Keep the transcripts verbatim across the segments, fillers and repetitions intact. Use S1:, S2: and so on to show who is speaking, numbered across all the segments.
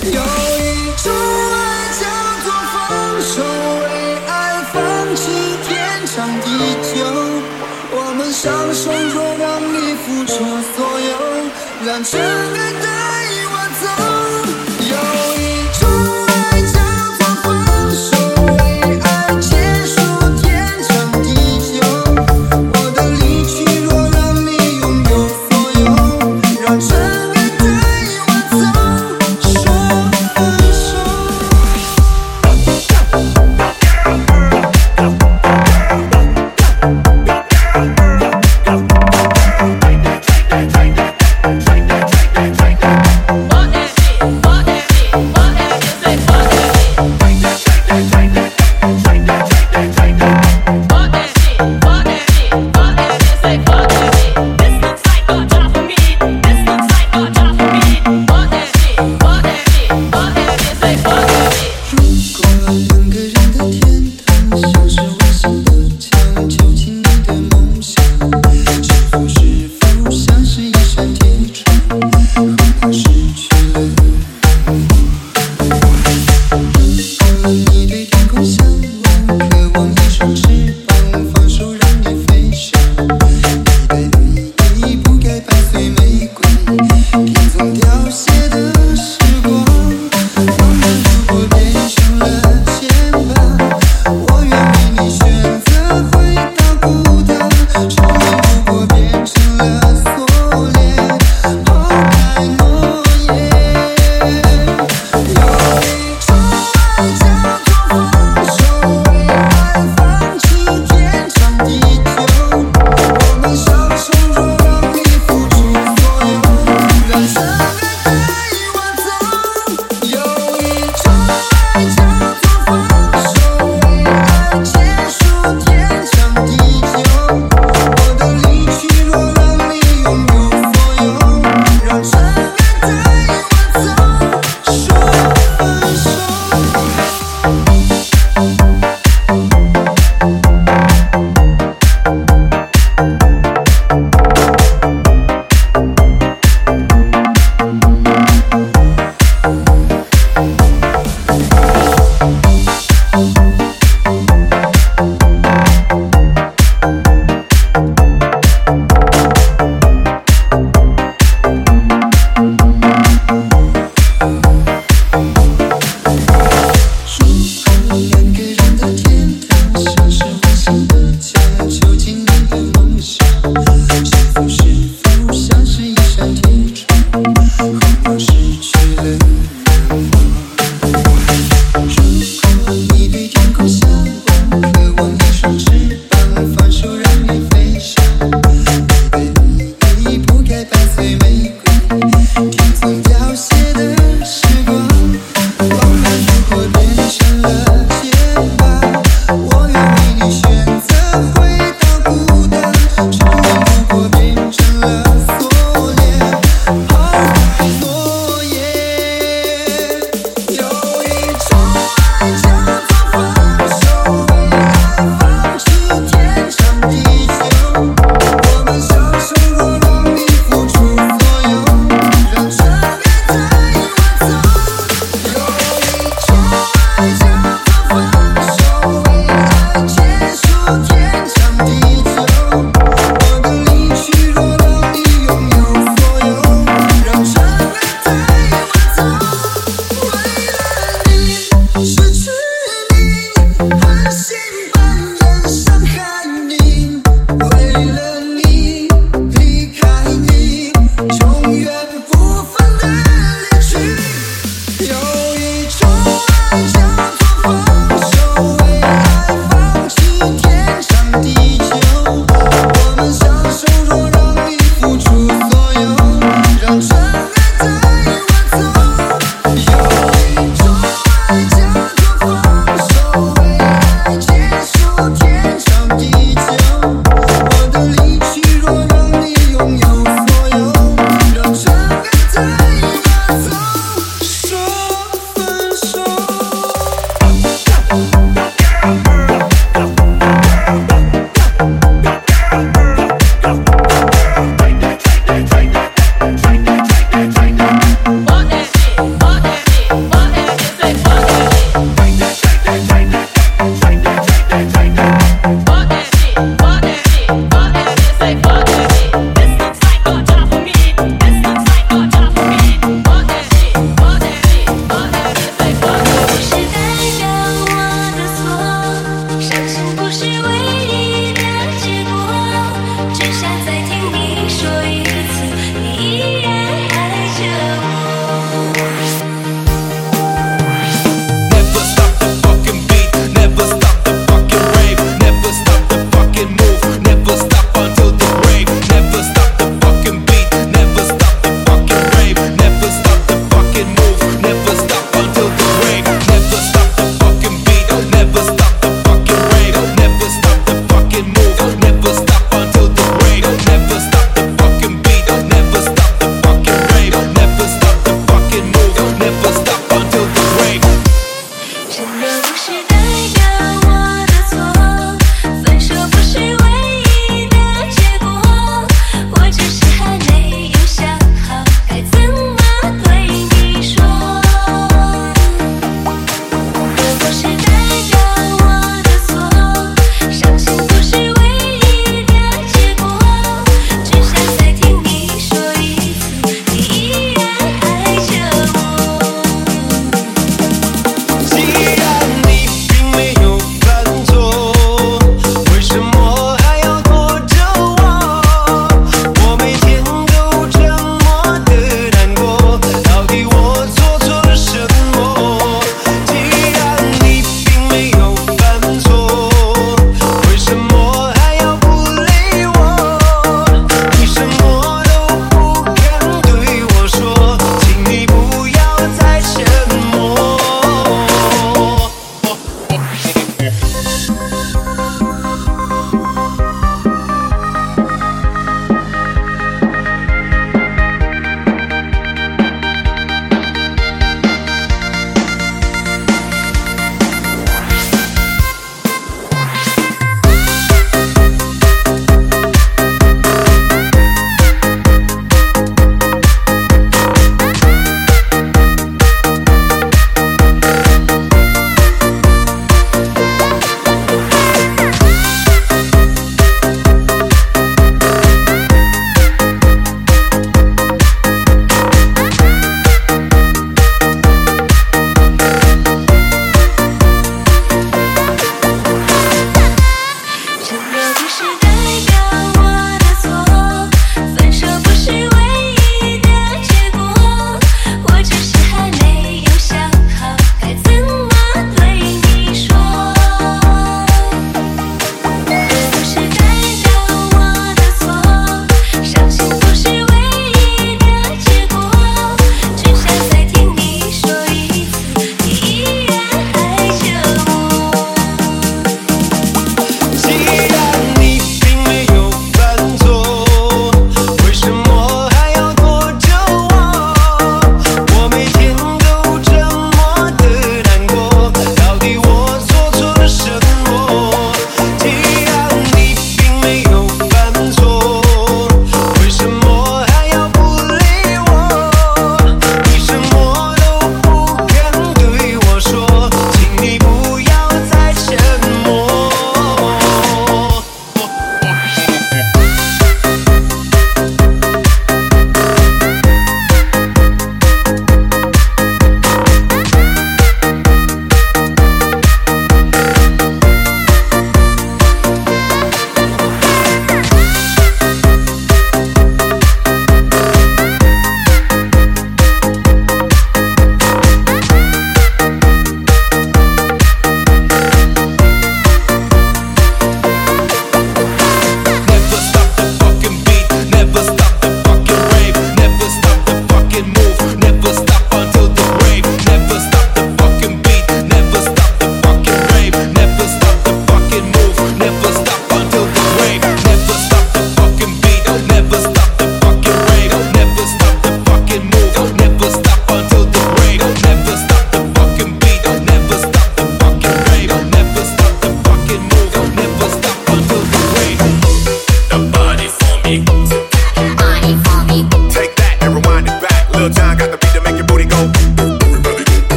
S1: 有一种爱叫做放手，为爱放弃天长地久。我们相守着，让你付出所有，让真爱带我走。有一种爱叫做放手，为爱结束天长地久。我的离去若让你拥有所有，让真爱带我走，说分手。
S2: Take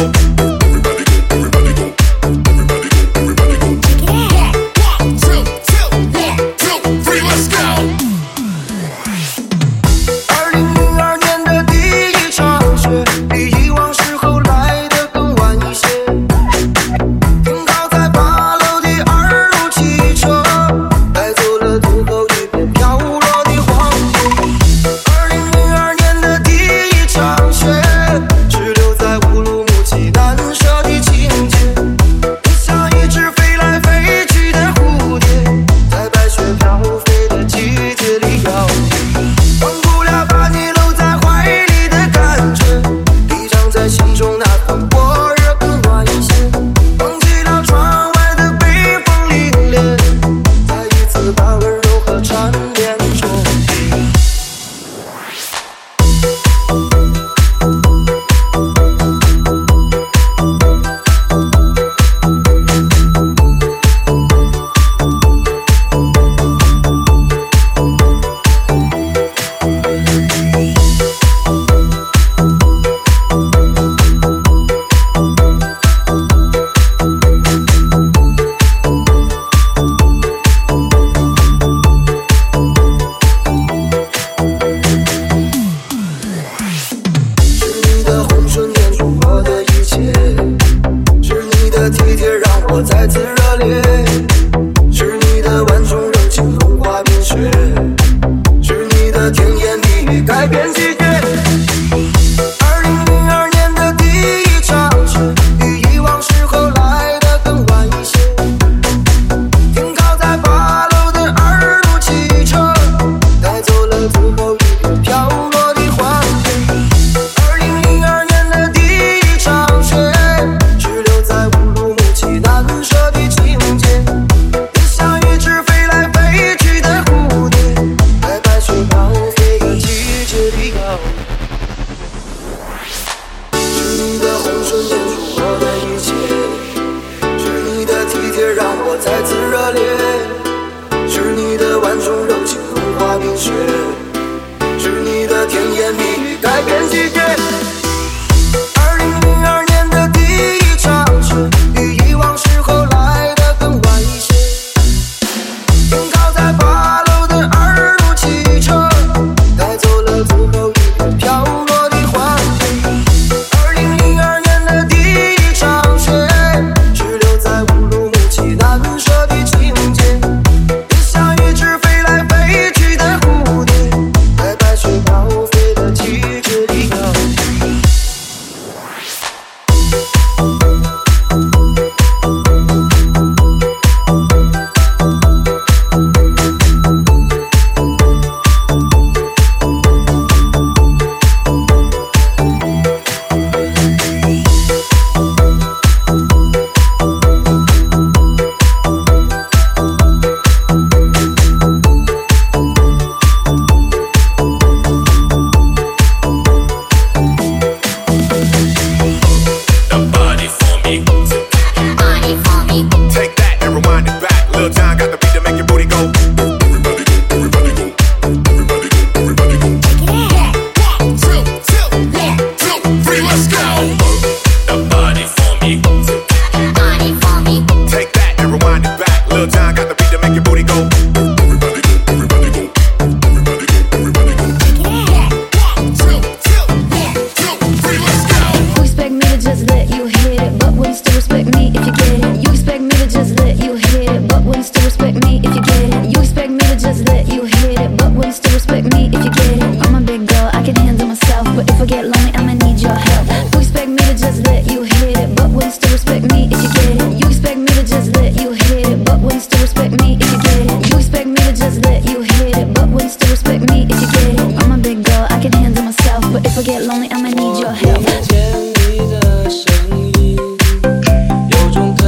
S2: get lonely, I might need your help.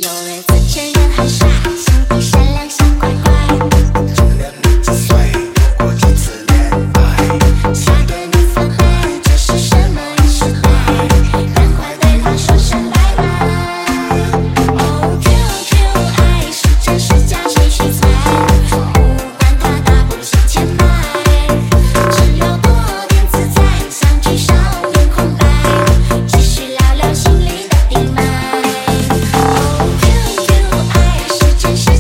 S2: 真实。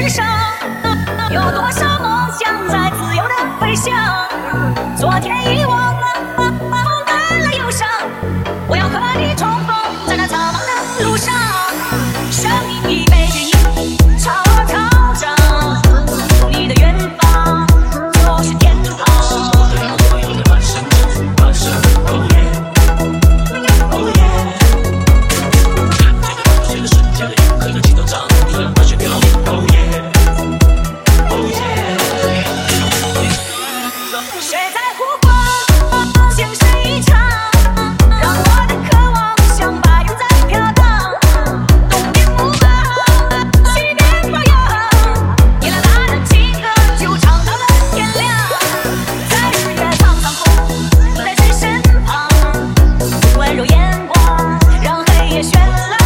S2: 之上，有多少梦想在自由的飞翔？昨天遗忘了，风干了忧伤。我要和你重逢在那苍茫的路上。生命已被指引，朝我靠着，你的远方就是天堂。谁在呼唤，情深一场，让我的渴望像白云在飘荡。东边牧马，西边放羊，你来把那情歌就唱到了天亮。在日月苍苍空，在谁身旁？温柔眼光让黑夜绚烂。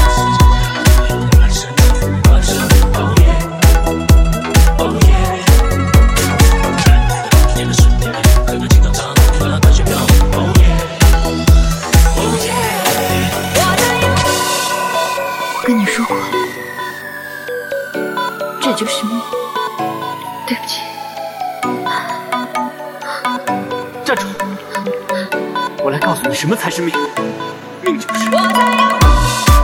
S3: 我跟你说过，这就是命。对不起。
S4: 站住！我来告诉你什么才是命。命就是
S2: 我在仰望。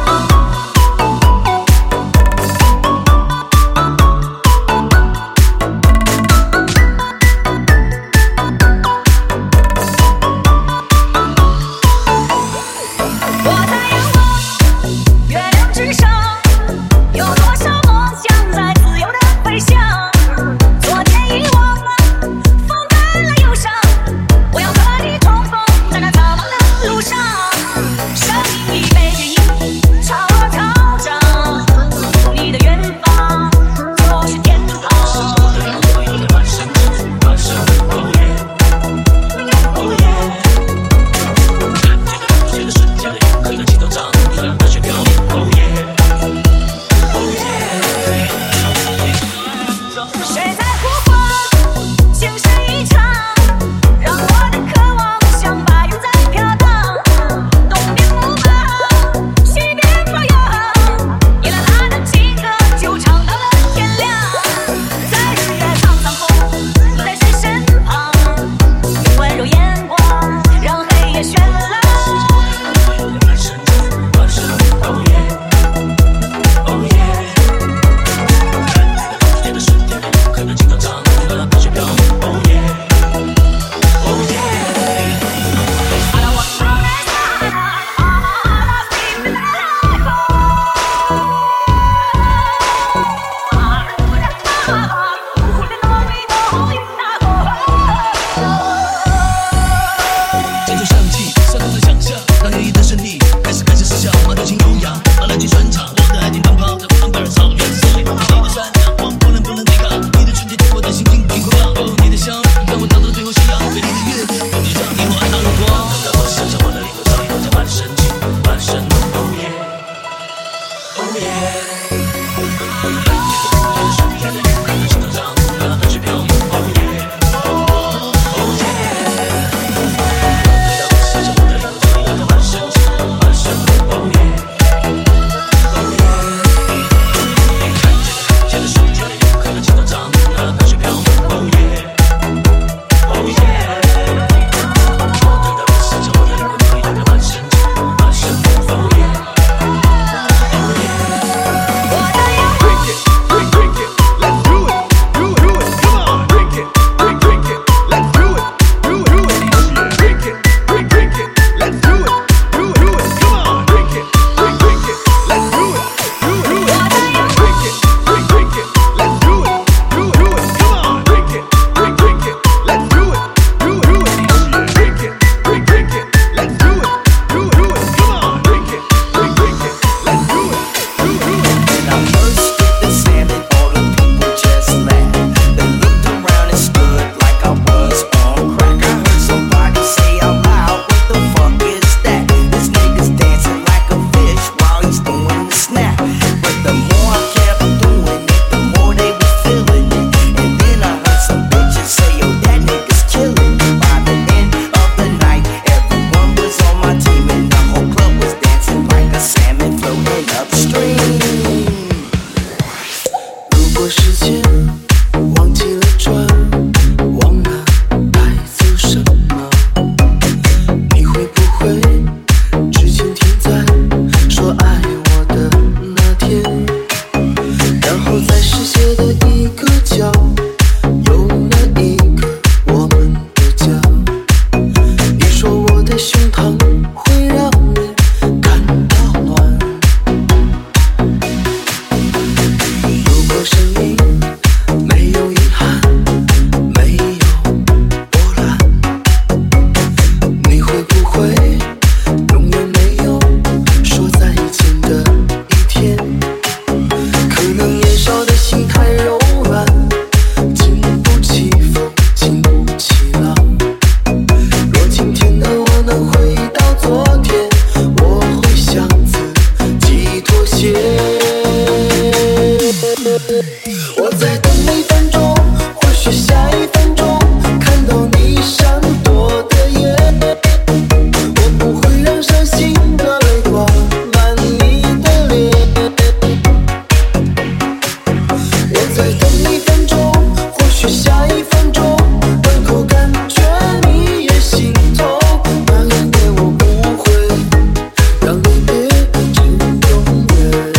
S2: 之上有多少梦想在自由的飞翔？昨天遗忘了，风干了忧伤。我要和你重逢在那苍茫的路上。生命已被
S1: 时间忘记了转，忘了带走什么。你会不会只倾听在说爱我的那天，然后在世界的一个角有那一个我们的家。你说我的胸膛会让你感到暖，如果生命没有遗憾，没有波澜，你会不会永远没有说再见的一天？可能年少的心太柔软，经不起风，经不起浪。若今天的我能回到昨天，我会向自己妥协。我在等一分钟，或许下一分钟看到你闪躲的眼，我不会让伤心的泪挂满你的脸。我在等一分钟，或许下一分钟门口感觉你也心痛，那一天我不会让离别成永远。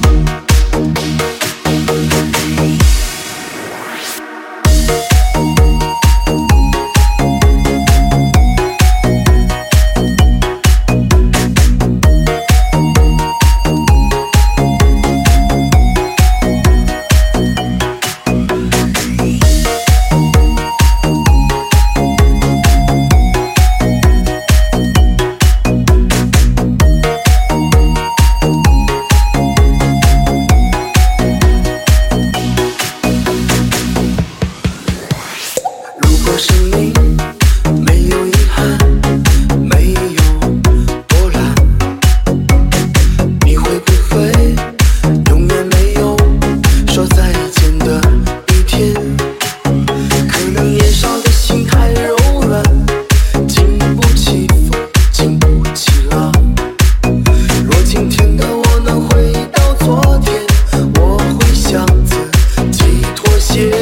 S1: 如果生命没有遗憾，没有波澜，你会不会永远没有说再见的一天？可能年少的心太柔软，经不起风，经不起浪。若今天的我能回到昨天，我会向自己妥协。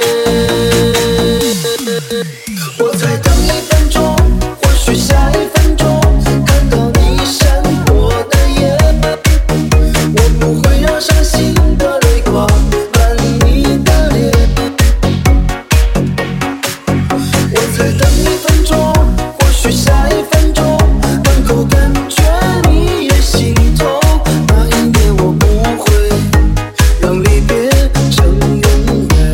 S1: 我在等一分钟，或许下一分钟看到你闪躲的眼，我不会让伤心的泪挂满你的脸。我在等一分钟，或许下一分钟门口感觉你也心痛，那一年我不会让离别成永远。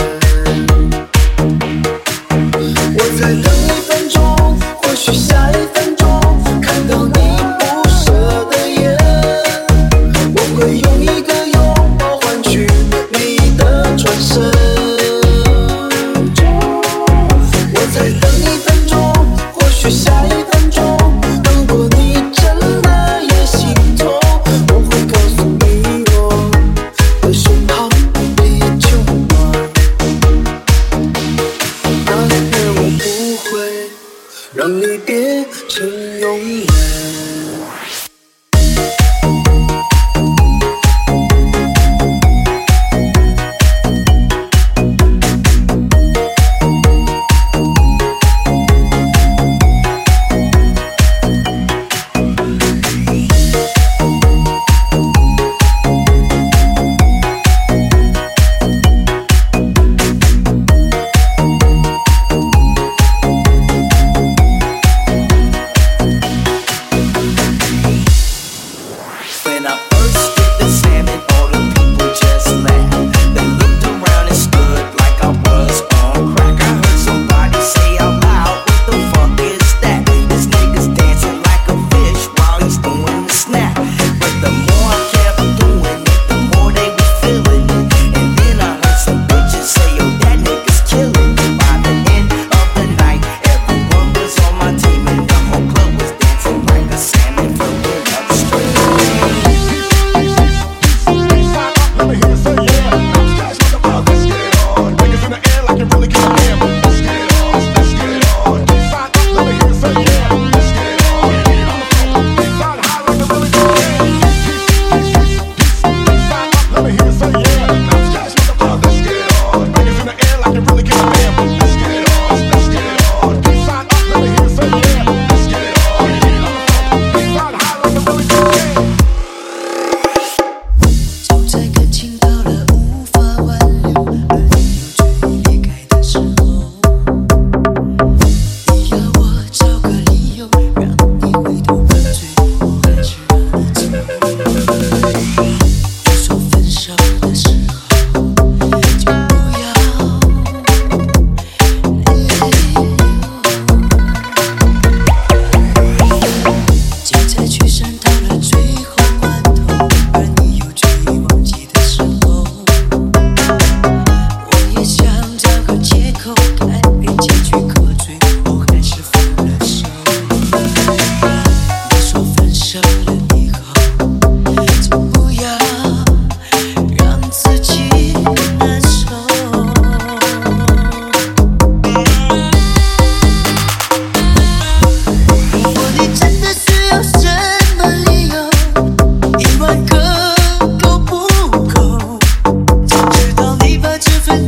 S1: 我在等一分钟，或许下一分钟看到你不舍的眼，我会用一个拥抱换取你的转身。我在等一分钟，或许下一分钟，如果你真的也心痛，我会告诉你我的胸膛依旧暖，那天我不会让离别成永远。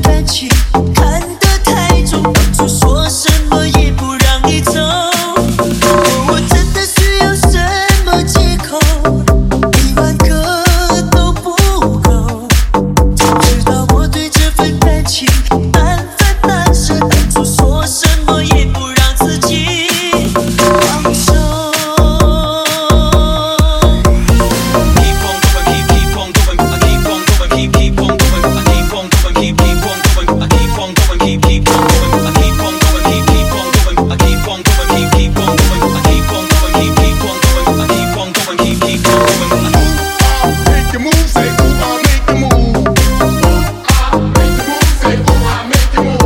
S1: 感情看得太重，当初说什么也不让你走。我真的需要什么借口？一万个都不够。早知道我对这份感情难分难舍，当初说什么也不让自己放手。
S5: Make your move, say ooh, I make your move. Ooh, I make your move, say ooh, I make your move.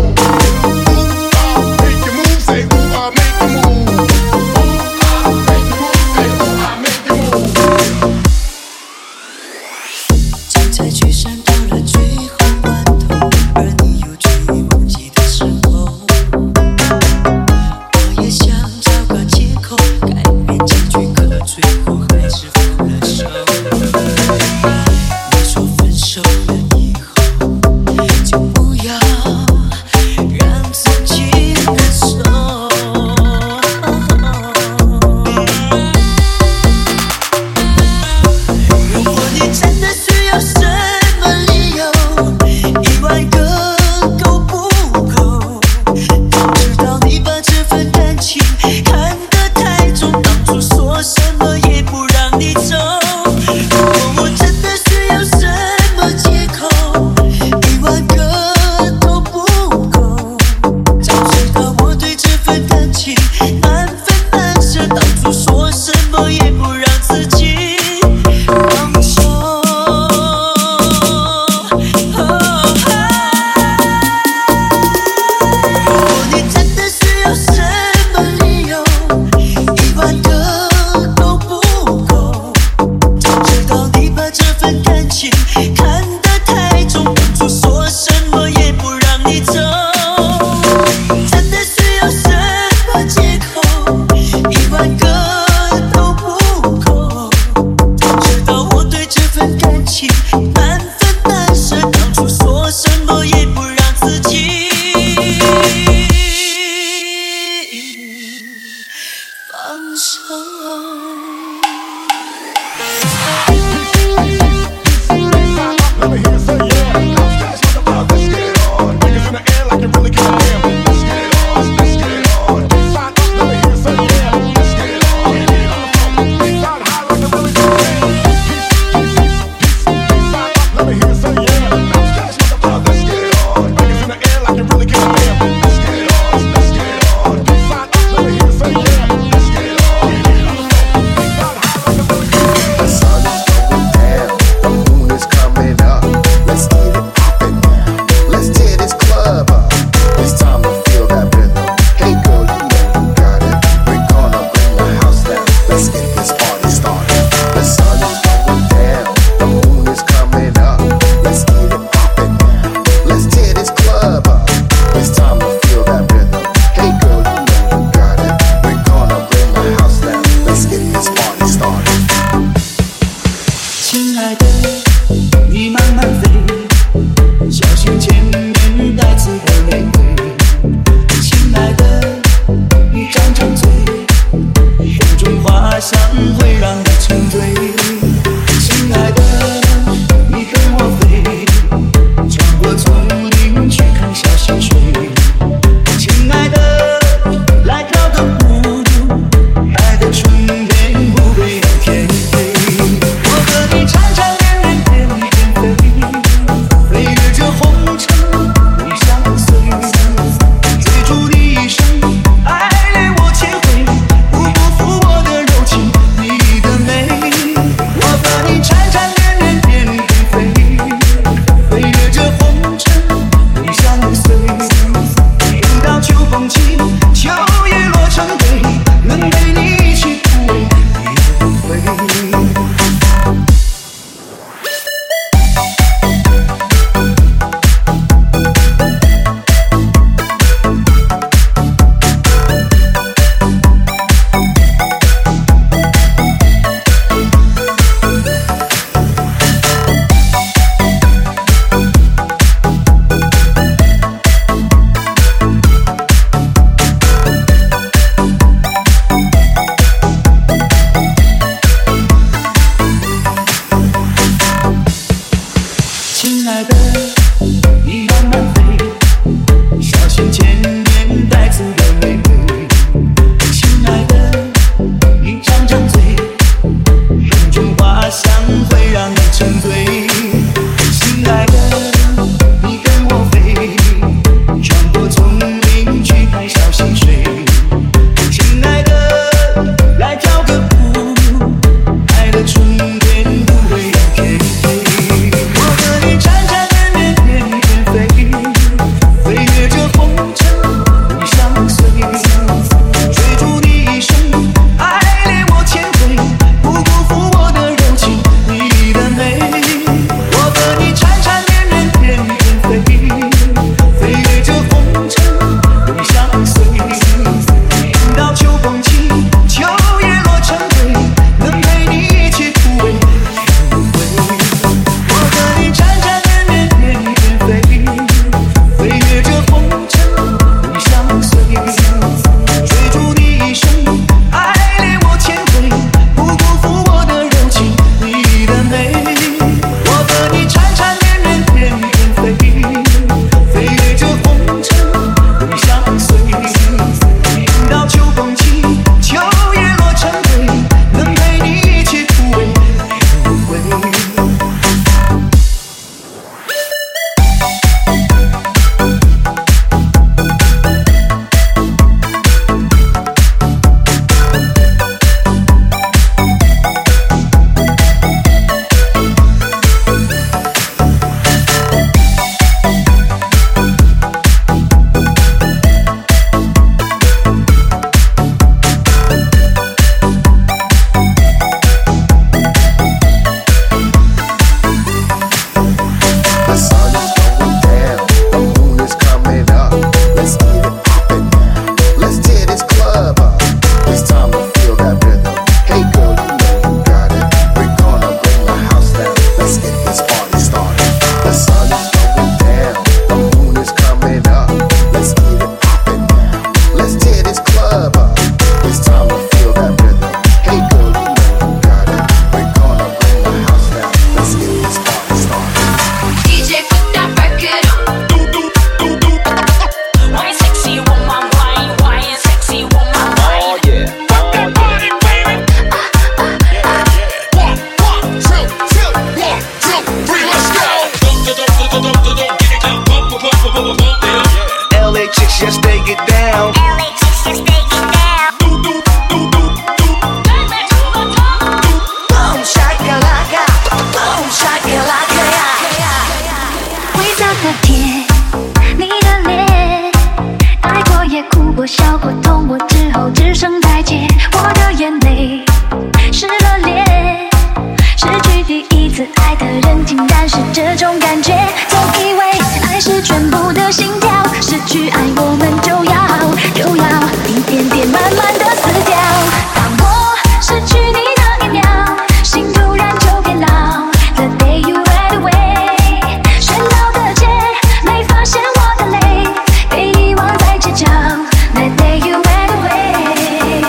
S1: 先 stay it down。
S2: L A 先 stay it down。
S1: 嘟嘟嘟嘟嘟。Boom shakalaka，Boom shakalaka呀。
S3: 灰色的天，你的脸，爱过也哭过，笑过，痛过之后只剩再见。我的眼泪湿了脸，失去第一次爱的人，竟然是这种感觉。总以为爱是全部的心跳，失去爱我们就要就要一点点慢慢的死掉。当我失去你那一秒，心突然就变老。The day you went away， 喧闹的街没发现我的泪，被遗忘在街角。The day you went away，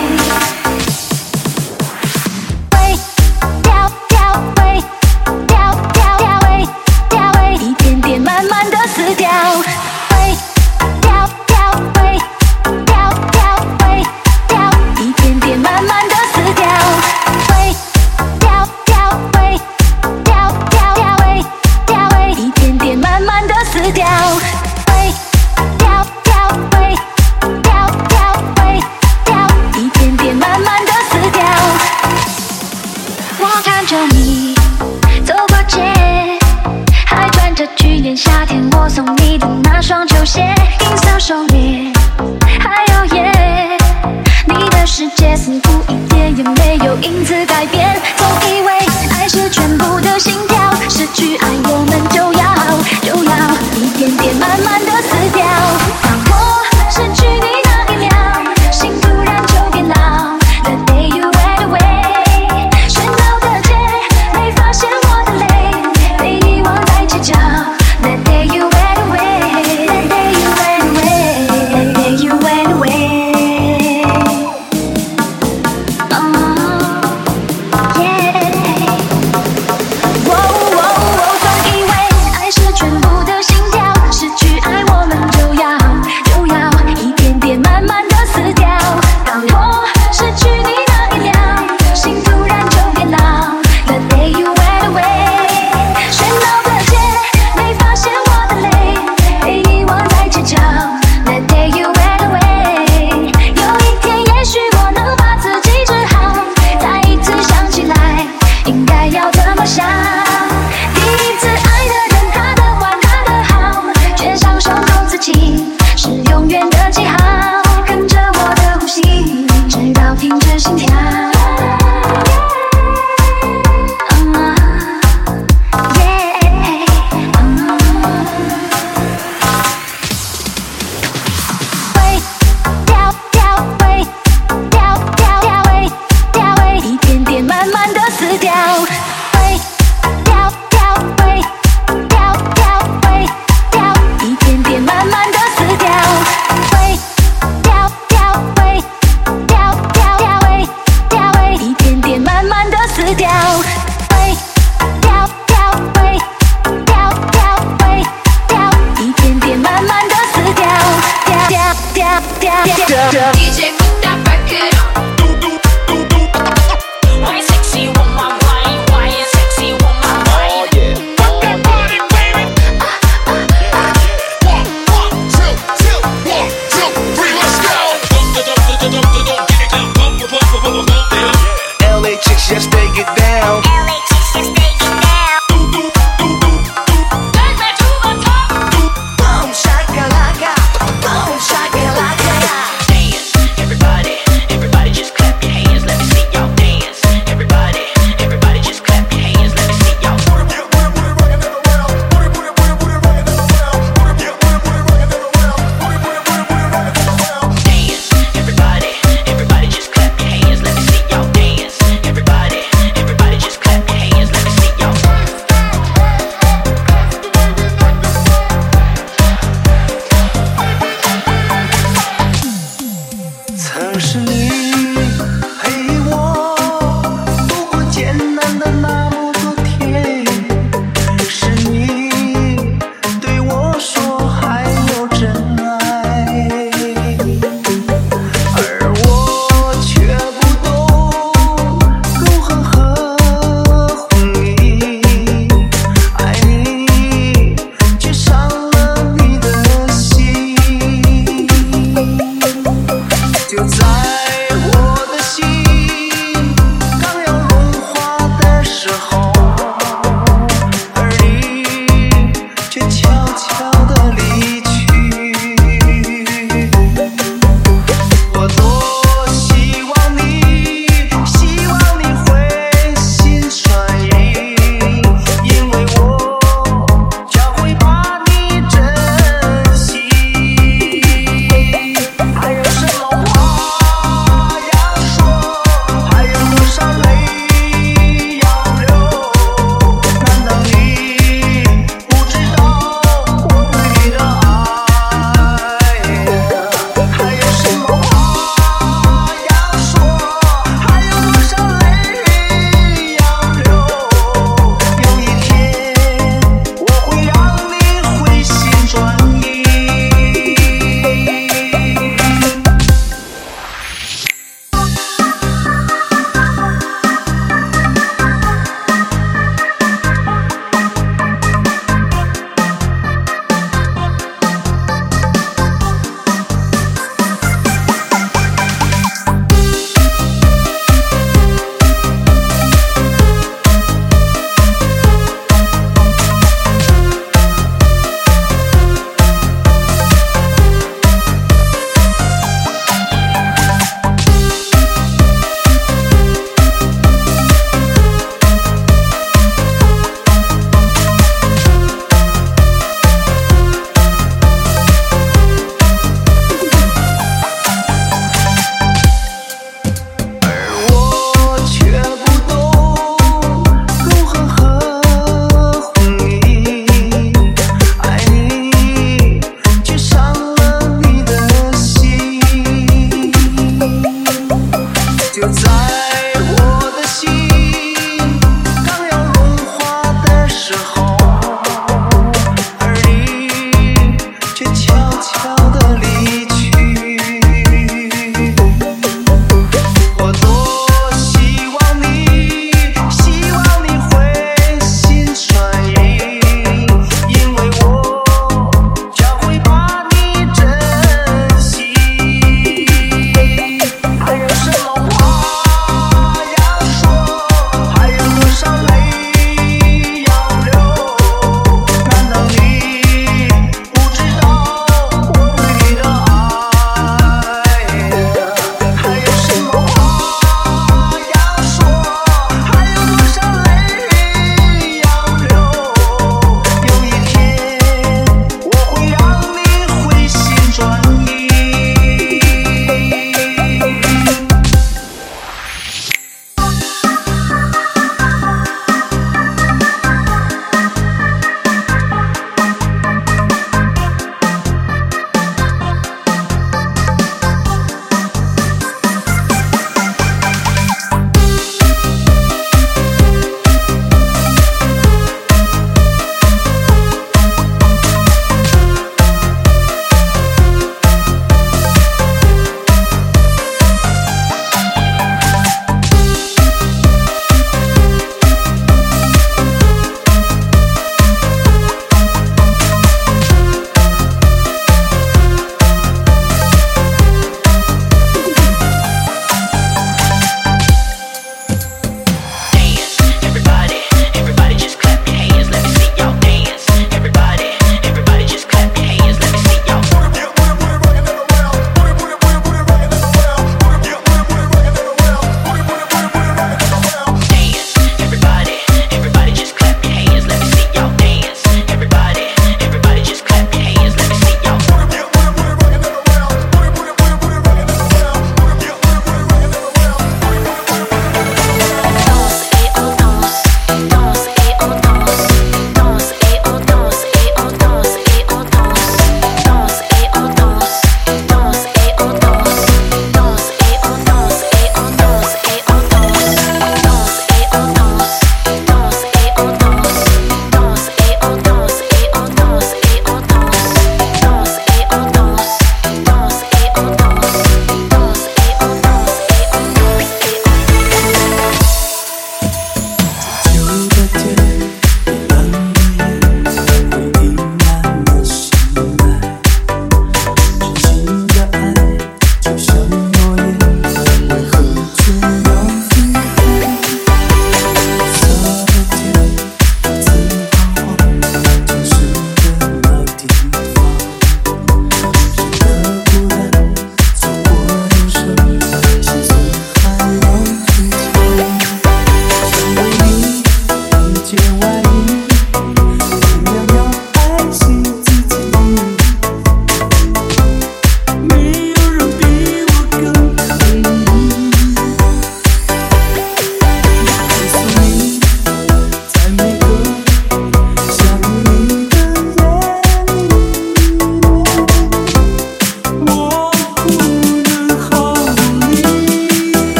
S3: 喂，掉掉喂，掉掉掉喂，掉喂，一点点慢慢的死掉。喂，掉掉喂，掉掉喂，掉，一点点慢慢的死掉。喂，掉掉喂，掉掉掉喂，掉喂，一点点慢慢的死掉。喂，掉掉喂，掉掉喂，掉，一点点慢慢的死掉。我看着你走过街，还穿着去年夏天我送你的那双球鞋，银色手链，还有烟，你的世界似乎一点也没有因此改变。总以为爱是全部的心跳，失去爱我们就要就要一点点慢慢的死掉。当我失去你那一秒，心突然就变老。The day you went away， 喧闹的街没发现我的泪，被遗忘在街角。The day you went away， The day you went away， The day you went away。哦耶。哦哦哦，总以为爱是全部的心跳，失去爱我们就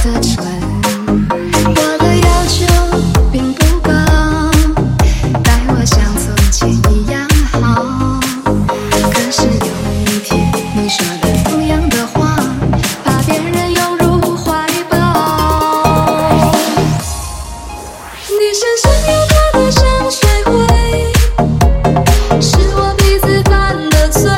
S3: 的唇。我的要求并不高，待我像从前一样好。可是有一天你说的同样的话，把别人拥入怀抱。你身上有他的香水味，是我鼻子犯的罪，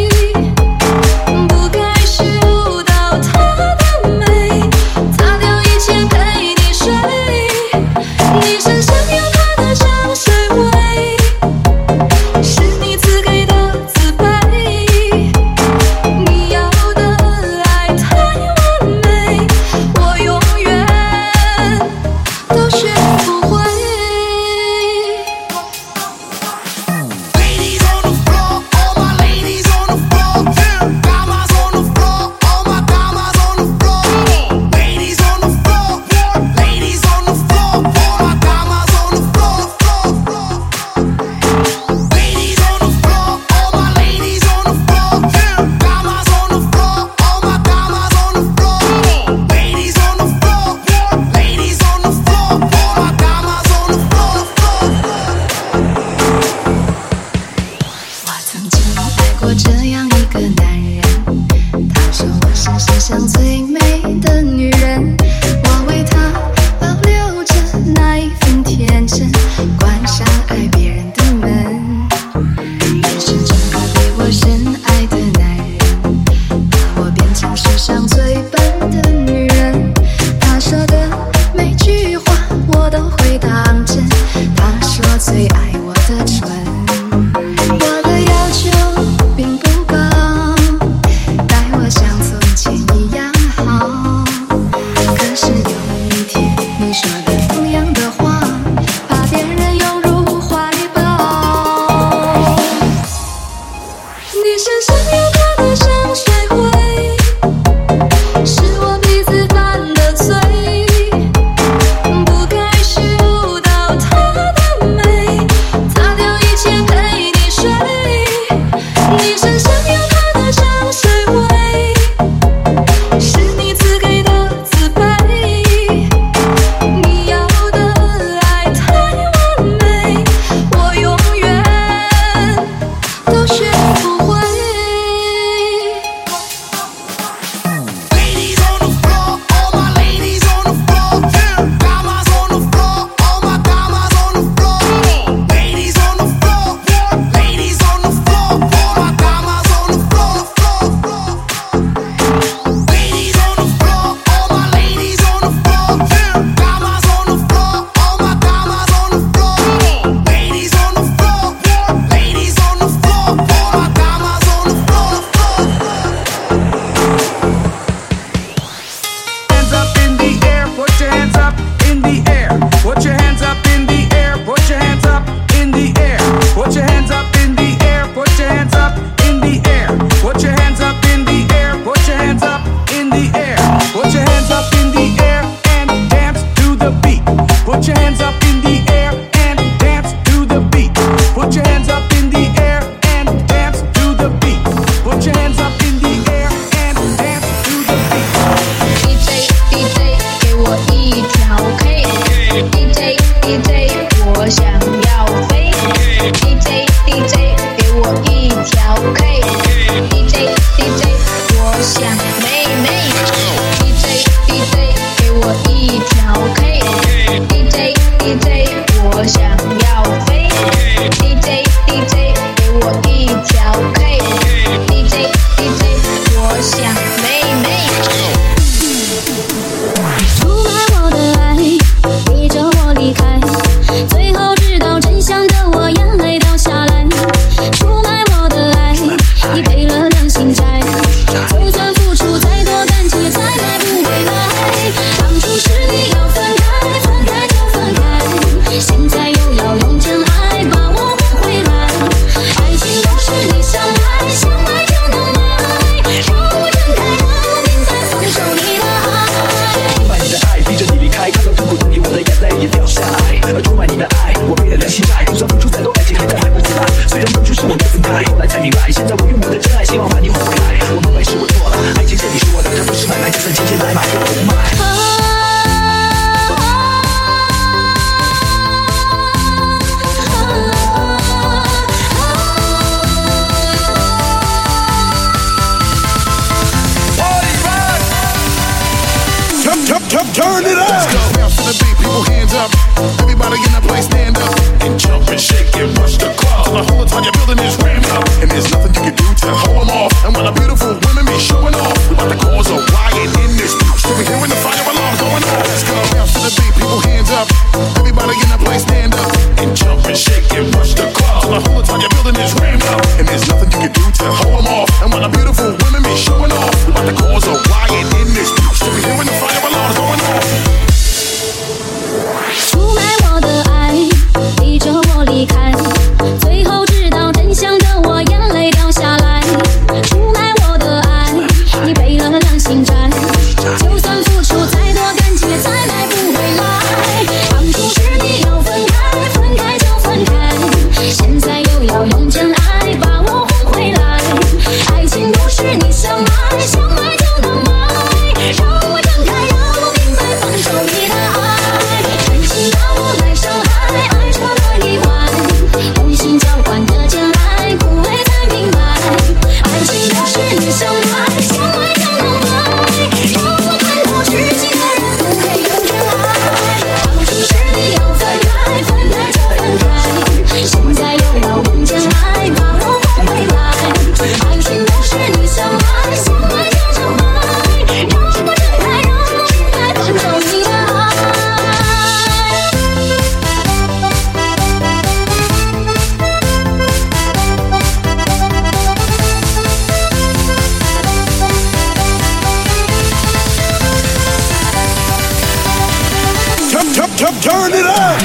S3: 不该虚无到他的美，擦掉一切陪你睡。你身上有他的香水味，是你赐给的自卑，你要的爱太完美，我永远都学不会。
S1: Ladies on the floor, all my ladies on the floor. Damas on the floor, all my damas on the floor. Ladies on the floor, ladies on the floor, all my damas on the floor, floor, floor. Ladies on the floor, all my ladies on the floor. Damas on the floor, all my damas on the floor. Ladies on the floor, ladies on the floor, all my damas on the floor, floor.
S3: 我曾经爱过这样一个男人，他说我是世上最美的女人，我为他保留着那一份天真，关上爱别人的门。人生中他对我深爱的男人，把我变成世上最笨的女人。他说的每句话我都会当真，他说最爱我的唇。我的要求并不高，待我像从前一样好。可是有一天你说的同样的话，把别人拥入怀抱。你身上有他的香水味，是我鼻子犯的罪，不该虚无到他的美，擦掉一切陪你睡。你身上有他的香水味，是你赐给的自卑，你要的爱太完美，我永远都学不会。
S1: Ladies on the floor, all my ladies on the floor. Damas on the floor, all my damas on the floor. Ladies on the floor, ladies on the floor, all my damas on the floor, floor, floor. Ladies on the floor, all my ladies on the floor. Damas on the floor, all my damas on the floor. Ladies on the floor, ladies on the floor, all my damas on the floor, floor.
S6: Hands up in the air, put your hands up in the air. Put your hands up in the air, put your hands up in the air. Put your hands up in the air, put your hands up in the air. Put your hands up in the air, put your hands up in the air. Put your hands up in the air and dance to the beat. Put your hands up in the air and dance to the beat. Put your hands up in the air and dance to the beat. Put your hands up in the air and dance to the beat.
S3: D J D J 给我一条 K， D J D J 我想要飞， D J D J 给我一条 K， D J D J 我想妹妹， D J D J 给我一条 K， D J D J 我想要飞， D J D J 给我一条 K， D J D J 我想妹妹。出卖我的爱，逼着我离开，最后知道真相的我眼泪掉下来。出卖我的爱，你背了良心债，就算付出再多感情也再买不回来。当初是
S5: turn it up.
S7: Let's go. Bounce to the beat, people hands up. Everybody in the place stand up and jump and shake and rush the crowd. Till the whole entire building is rammed up, and there's nothing you can do to hold them off. And when the beautiful women be showing off, we about to cause a riot in this house. So we hearing the fire alarm going off. Let's go. Bounce to the beat, people hands up. Everybody in the place stand up and jump and shake and rush the crowd. Till the whole entire building is rammed up, and there's nothing you can do to hold them off. And when the beautiful women be showing off, we about to cause a riot in this house. So we hearing the fire alarm going off.
S3: 出卖我的爱，逼着我离开，最后知道真相的我眼泪掉下来。出卖我的爱，你背了良心债，就算付出再多感情也再买不回来。当初是你要分开，分开就分开，现在又要用真爱把我哄回来。爱情不是你想买，想买就能买，让我睁开，让我明白放手你的爱。真心把我来伤害，爱着了意外，用心交换的真爱，苦味才明白。爱情不是你想买，想买就能买，让我看透知己的人不配有真爱。当初是你要分开，分开就分开，现在又要用真爱把我哄回来。爱情不是你想买，想买就能买，让我睁开，让我明白放手你的爱。
S5: Turn, turn, turn, turn it up.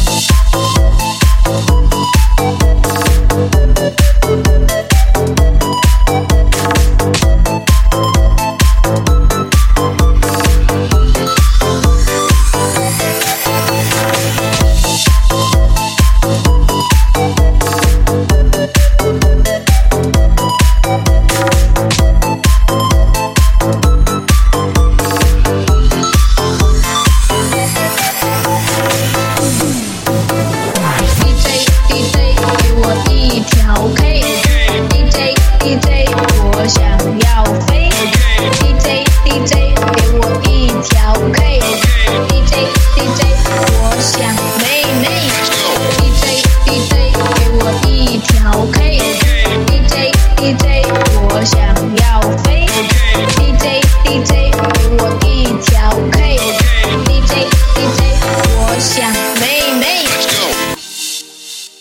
S3: D J 给我一条 K， D J D J 我想要飞。